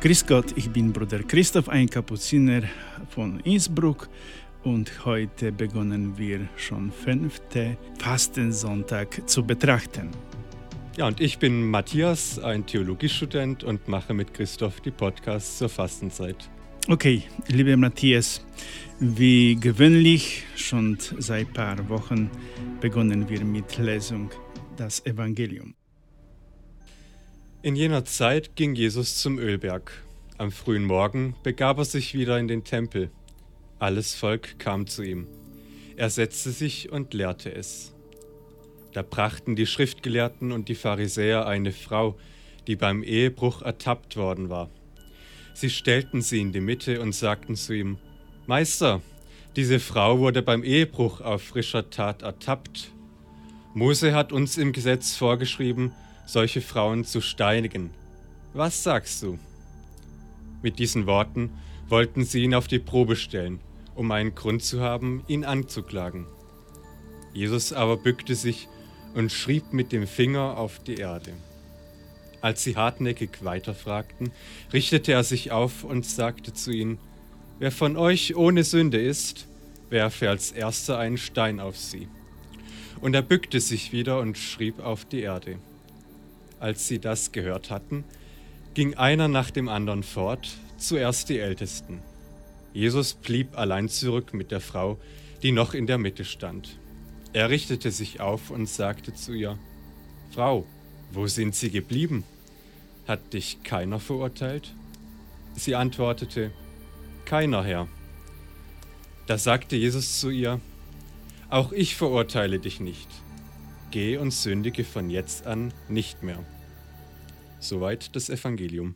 Grüß Gott, ich bin Bruder Christoph, ein Kapuziner von Innsbruck, und heute beginnen wir schon 5. Fastensonntag zu betrachten. Ja, und ich bin Matthias, ein Theologiestudent und mache mit Christoph die Podcasts zur Fastenzeit. Okay, lieber Matthias, wie gewöhnlich, schon seit ein paar Wochen beginnen wir mit Lesung das Evangelium. In jener Zeit ging Jesus zum Ölberg. Am frühen Morgen begab er sich wieder in den Tempel. Alles Volk kam zu ihm. Er setzte sich und lehrte es. Da brachten die Schriftgelehrten und die Pharisäer eine Frau, die beim Ehebruch ertappt worden war. Sie stellten sie in die Mitte und sagten zu ihm: Meister, diese Frau wurde beim Ehebruch auf frischer Tat ertappt. Mose hat uns im Gesetz vorgeschrieben, solche Frauen zu steinigen. Was sagst du? Mit diesen Worten wollten sie ihn auf die Probe stellen, um einen Grund zu haben, ihn anzuklagen. Jesus aber bückte sich und schrieb mit dem Finger auf die Erde. Als sie hartnäckig weiterfragten, richtete er sich auf und sagte zu ihnen: Wer von euch ohne Sünde ist, werfe als erster einen Stein auf sie. Und er bückte sich wieder und schrieb auf die Erde. Als sie das gehört hatten, ging einer nach dem anderen fort, zuerst die Ältesten. Jesus blieb allein zurück mit der Frau, die noch in der Mitte stand. Er richtete sich auf und sagte zu ihr: Frau, wo sind Sie geblieben? Hat dich keiner verurteilt? Sie antwortete: Keiner, Herr. Da sagte Jesus zu ihr: Auch ich verurteile dich nicht. Geh und sündige von jetzt an nicht mehr. Soweit das Evangelium.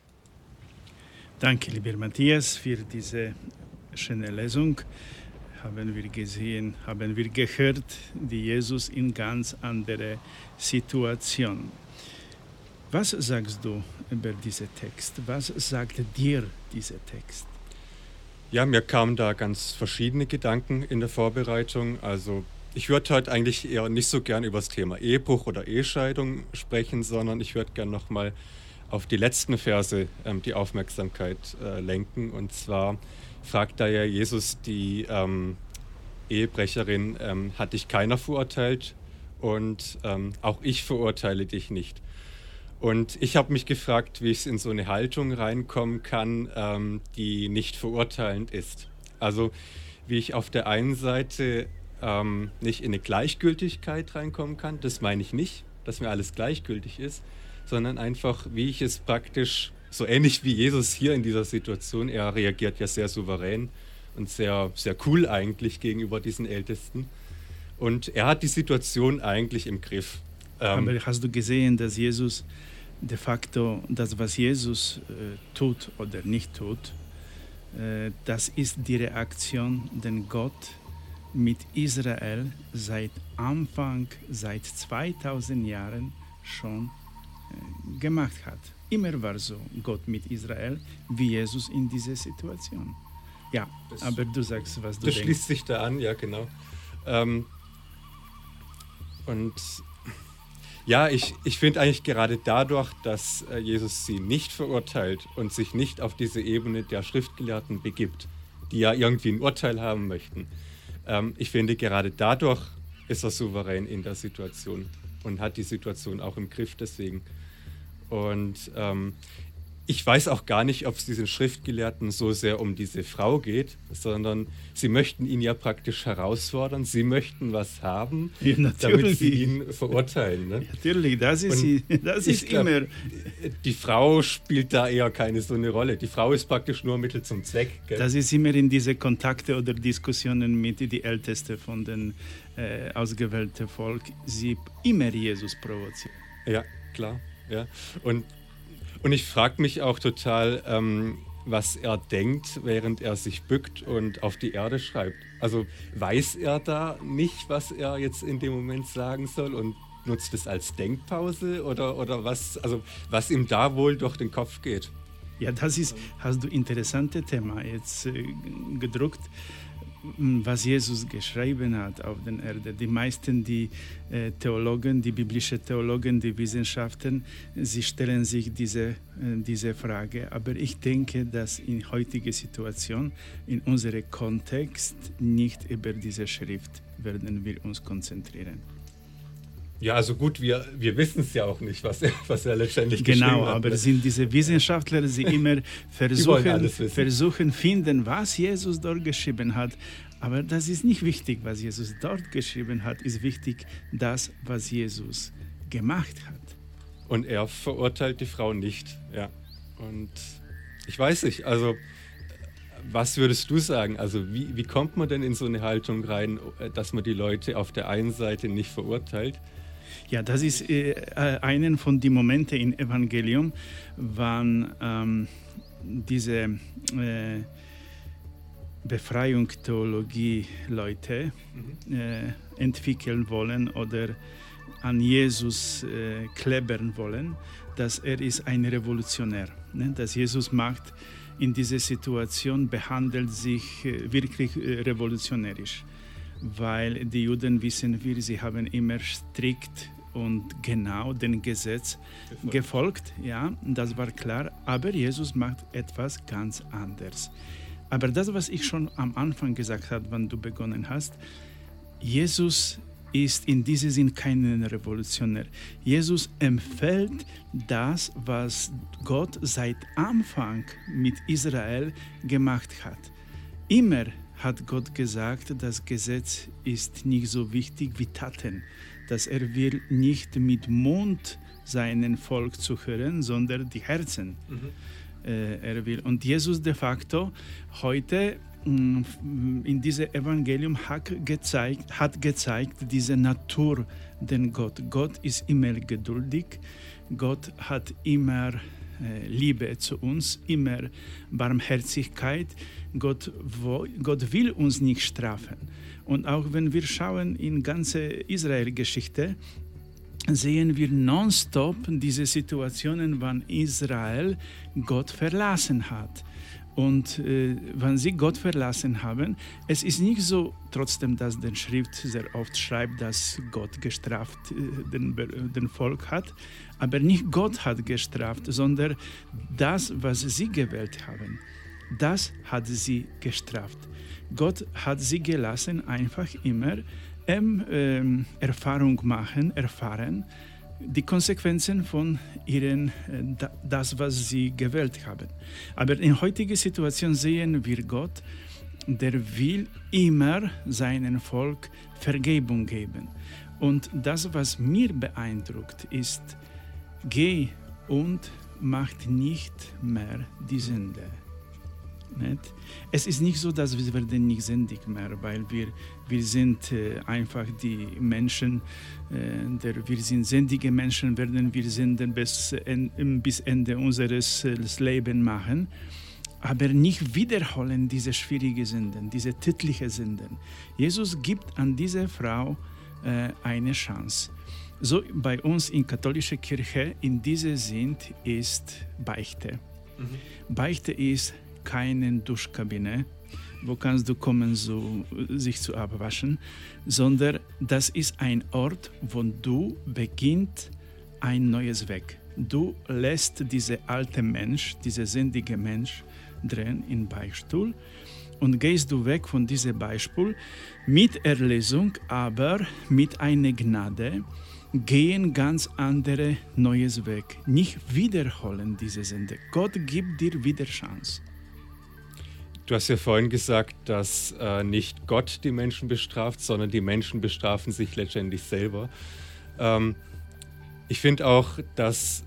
Danke, lieber Matthias, für diese schöne Lesung. Haben wir gesehen, haben wir gehört, die Jesus in ganz andere Situation. Was sagst du über diesen Text? Was sagt dir dieser Text? Ja, mir kamen da ganz verschiedene Gedanken in der Vorbereitung. Also ich würde heute eigentlich eher nicht so gern über das Thema Ehebruch oder Ehescheidung sprechen, sondern ich würde gern nochmal auf die letzten Verse die Aufmerksamkeit lenken. Und zwar fragt da ja Jesus die Ehebrecherin: Hat dich keiner verurteilt? Und auch ich verurteile dich nicht. Und ich habe mich gefragt, wie ich in so eine Haltung reinkommen kann, die nicht verurteilend ist. Also wie ich auf der einen Seite nicht in eine Gleichgültigkeit reinkommen kann, das meine ich nicht, dass mir alles gleichgültig ist, sondern einfach, wie ich es praktisch, so ähnlich wie Jesus hier in dieser Situation, er reagiert ja sehr souverän und sehr, sehr cool eigentlich gegenüber diesen Ältesten. Und er hat die Situation eigentlich im Griff. Aber hast du gesehen, dass Jesus de facto, das, was Jesus tut oder nicht tut, das ist die Reaktion, den Gott mit Israel seit Anfang, seit 2000 Jahren schon gemacht hat. Immer war so Gott mit Israel, wie Jesus in dieser Situation. Ja, aber du sagst, was du denkst. Das schließt sich da an, ja genau. Und ja, ich finde eigentlich gerade dadurch, dass Jesus sie nicht verurteilt und sich nicht auf diese Ebene der Schriftgelehrten begibt, die ja irgendwie ein Urteil haben möchten. Ich finde, gerade dadurch ist er souverän in der Situation und hat die Situation auch im Griff deswegen. Und ich weiß auch gar nicht, ob es diesen Schriftgelehrten so sehr um diese Frau geht, sondern sie möchten ihn ja praktisch herausfordern, sie möchten was haben, ja, damit sie ihn verurteilen. Ne? Natürlich, das ist glaub, immer... Die Frau spielt da eher keine so eine Rolle. Die Frau ist praktisch nur Mittel zum Zweck. Gell? Das ist immer in diese Kontakte oder Diskussionen mit den Ältesten von den ausgewählten Volk, sie immer Jesus provozieren. Ja, klar. Ja. Und ich frage mich auch total, was er denkt, während er sich bückt und auf die Erde schreibt. Also weiß er da nicht, was er jetzt in dem Moment sagen soll und nutzt es als Denkpause oder was, also was ihm da wohl durch den Kopf geht? Ja, das ist, hast du interessante Thema jetzt gedruckt. was Jesus geschrieben hat auf der Erde. Die meisten, die Theologen, die biblischen Theologen, die Wissenschaften, sie stellen sich diese Frage. Aber ich denke, dass in heutiger Situation, in unserem Kontext, nicht über diese Schrift werden wir uns konzentrieren. Ja, also gut, wir wissen es ja auch nicht, was er letztendlich geschrieben hat. Genau, aber sind diese Wissenschaftler, die immer versuchen finden, was Jesus dort geschrieben hat. Aber das ist nicht wichtig, was Jesus dort geschrieben hat. Ist wichtig, das, was Jesus gemacht hat. Und er verurteilt die Frau nicht. Ja. Und ich weiß nicht, also was würdest du sagen? Also wie kommt man denn in so eine Haltung rein, dass man die Leute auf der einen Seite nicht verurteilt? Ja, das ist einen von den Momenten im Evangelium, wann diese Befreiungstheologie-Leute entwickeln wollen oder an Jesus klebern wollen, dass er ist ein Revolutionär. Ne? Dass Jesus macht in dieser Situation, behandelt sich wirklich revolutionärisch. Weil die Juden, wissen wir, sie haben immer strikt und genau dem Gesetz gefolgt. Ja, das war klar. Aber Jesus macht etwas ganz anderes. Aber das, was ich schon am Anfang gesagt habe, wenn du begonnen hast, Jesus ist in diesem Sinn kein Revolutionär. Jesus empfiehlt das, was Gott seit Anfang mit Israel gemacht hat. Immer hat Gott gesagt, das Gesetz ist nicht so wichtig wie Taten, dass er will nicht mit Mund seinen Volk zuhören, sondern die Herzen. Er will. Und Jesus de facto heute in diesem Evangelium hat gezeigt diese Natur, denn Gott ist immer geduldig, Gott hat immer Liebe zu uns, immer Barmherzigkeit. Gott will uns nicht strafen. Und auch wenn wir schauen in ganze Israel-Geschichte, sehen wir nonstop diese Situationen, wann Israel Gott verlassen hat. Und wenn sie Gott verlassen haben, es ist nicht so, trotzdem, dass die Schrift sehr oft schreibt, dass Gott gestraft den Volk hat, aber nicht Gott hat gestraft, sondern das, was sie gewählt haben, das hat sie gestraft. Gott hat sie gelassen, einfach immer erfahren, die Konsequenzen von das, was sie gewählt haben. Aber in heutiger Situation sehen wir Gott, der will immer seinem Volk Vergebung geben. Und das, was mir beeindruckt, ist, geh und macht nicht mehr die Sünde. Nicht? Es ist nicht so, dass wir werden nicht sündig mehr, weil wir sind einfach die Menschen, wir sind sündige Menschen, werden wir Sünden bis Ende unseres Lebens machen, aber nicht wiederholen diese schwierigen Sünden, diese tödlichen Sünden. Jesus gibt an diese Frau eine Chance. So bei uns in der katholischen Kirche in diesem Sinn ist Beichte. Beichte ist keine Duschkabine, wo kannst du kommen, sich zu abwaschen, sondern das ist ein Ort, wo du beginnt ein neues Weg. Du lässt diesen alten Mensch, diesen sündigen Mensch drin im Beichtstuhl und gehst du weg von diesem Beispiel mit Erlösung, aber mit einer Gnade, gehen ganz andere neues Weg. Nicht wiederholen diese Sünde. Gott gibt dir wieder Chance. Du hast ja vorhin gesagt, dass nicht Gott die Menschen bestraft, sondern die Menschen bestrafen sich letztendlich selber. Ich finde auch, dass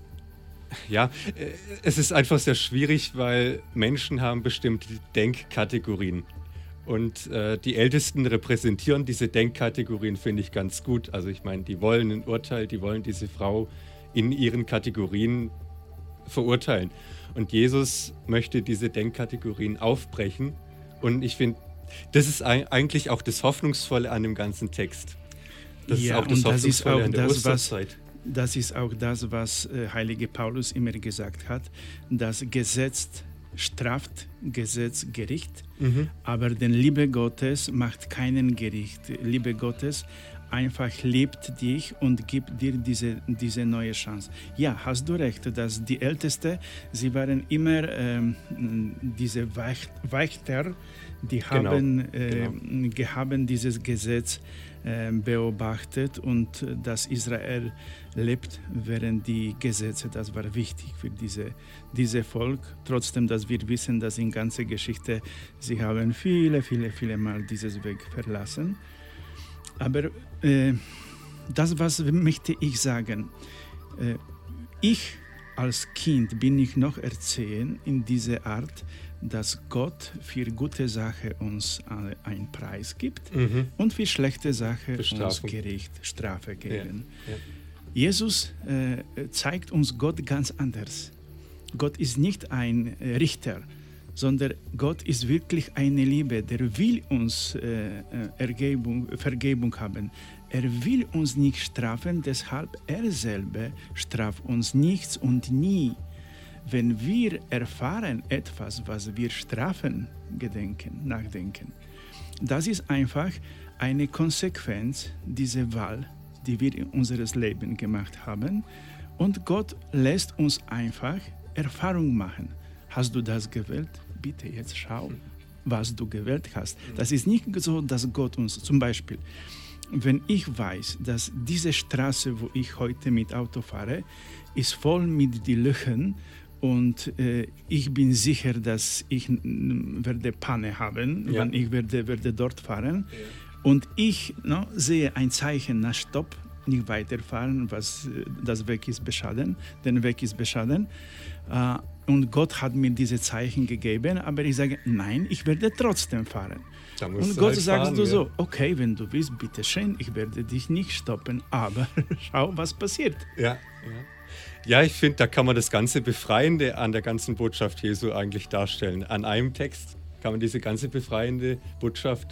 es ist einfach sehr schwierig, weil Menschen haben bestimmte Denkkategorien. Und die Ältesten repräsentieren diese Denkkategorien, finde ich, ganz gut. Also ich meine, die wollen ein Urteil, die wollen diese Frau in ihren Kategorien verurteilen. Und Jesus möchte diese Denkkategorien aufbrechen. Und ich finde, das ist eigentlich auch das Hoffnungsvolle an dem ganzen Text. Das ist auch das Hoffnungsvolle an der Osterzeit. Das ist auch das, was Heilige Paulus immer gesagt hat. Das Gesetz straft Gesetz Gericht, aber die Liebe Gottes macht keinen Gericht. Liebe Gottes einfach liebt dich und gibt dir diese neue Chance. Ja, hast du recht, dass die Ältesten, sie waren immer diese Wächter, die haben dieses Gesetz beobachtet und dass Israel lebt während die Gesetze. Das war wichtig für diese Volk. Trotzdem, dass wir wissen, dass in ganzer Geschichte sie haben viele Mal dieses Weg verlassen. Aber das, was möchte ich sagen, ich als Kind bin ich noch erziehen in dieser Art, dass Gott für gute Sache uns einen Preis gibt und für schlechte Sache uns Gericht, Strafe geben. Ja. Jesus zeigt uns Gott ganz anders. Gott ist nicht ein Richter, sondern Gott ist wirklich eine Liebe, der will uns Vergebung haben. Er will uns nicht strafen, deshalb er selber straft uns nichts und nie. Wenn wir erfahren etwas, was wir strafen, nachdenken, das ist einfach eine Konsequenz dieser Wahl, die wir in unserem Leben gemacht haben. Und Gott lässt uns einfach Erfahrung machen. Hast du das gewählt? Bitte jetzt schau, was du gewählt hast. Das ist nicht so, dass Gott uns, zum Beispiel, wenn ich weiß, dass diese Straße, wo ich heute mit Auto fahre, ist voll mit den Löchern und ich bin sicher, dass ich werde Panne haben, wenn ich werde dort fahren. Ja. Und ich sehe ein Zeichen nach Stopp, nicht weiterfahren, das Weg ist beschaden, den Weg ist beschaden. Und Gott hat mir diese Zeichen gegeben, aber ich sage, nein, ich werde trotzdem fahren. Und Gott sagt so, okay, wenn du willst, bitteschön, ich werde dich nicht stoppen, aber schau, was passiert. Ja, ich finde, da kann man das ganze Befreiende an der ganzen Botschaft Jesu eigentlich darstellen. An einem Text kann man diese ganze befreiende Botschaft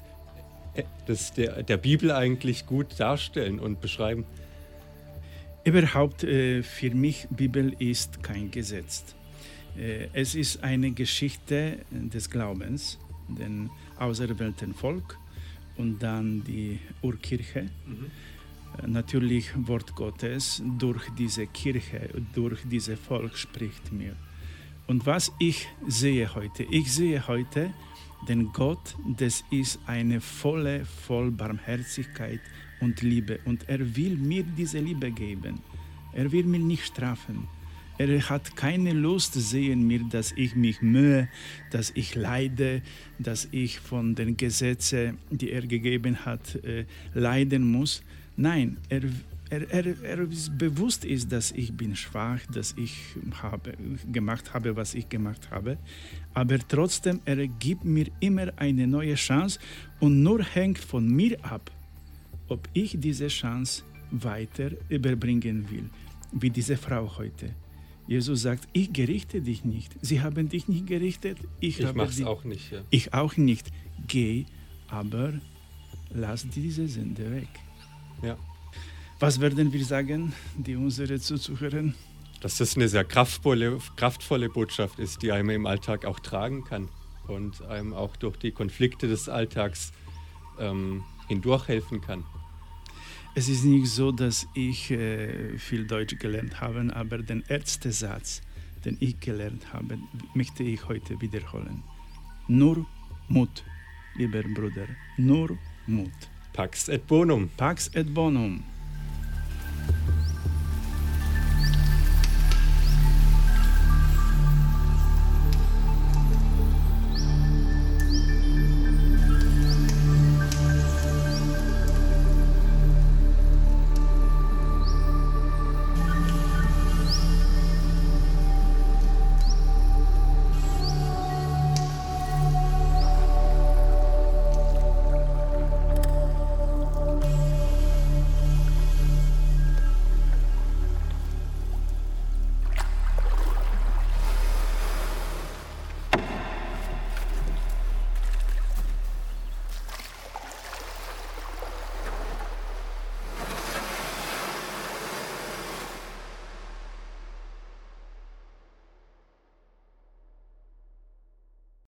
der Bibel eigentlich gut darstellen und beschreiben. Überhaupt, für mich, Bibel ist kein Gesetz. Es ist eine Geschichte des Glaubens, den auserwählten Volk und dann die Urkirche. Natürlich Wort Gottes durch diese Kirche, durch dieses Volk spricht mir. Und was ich sehe heute, denn Gott, das ist eine voll Barmherzigkeit und Liebe. Und er will mir diese Liebe geben. Er will mich nicht strafen. Er hat keine Lust sehen mir, dass ich mich mühe, dass ich leide, dass ich von den Gesetzen, die er gegeben hat, leiden muss. Nein, er ist bewusst ist, dass ich bin schwach, dass ich gemacht habe, was ich gemacht habe. Aber trotzdem, er gibt mir immer eine neue Chance und nur hängt von mir ab, ob ich diese Chance weiter überbringen will, wie diese Frau heute. Jesus sagt, ich gerichte dich nicht. Sie haben dich nicht gerichtet. Ich mache es auch nicht. Ja. Ich auch nicht. Geh, aber lass diese Sünde weg. Ja. Was werden wir sagen, die unsere Zuhörer? Dass das eine sehr kraftvolle Botschaft ist, die einem im Alltag auch tragen kann und einem auch durch die Konflikte des Alltags hindurchhelfen kann. Es ist nicht so, dass ich viel Deutsch gelernt habe, aber den ersten Satz, den ich gelernt habe, möchte ich heute wiederholen. Nur Mut, lieber Bruder, nur Mut. Pax et bonum. Pax et bonum.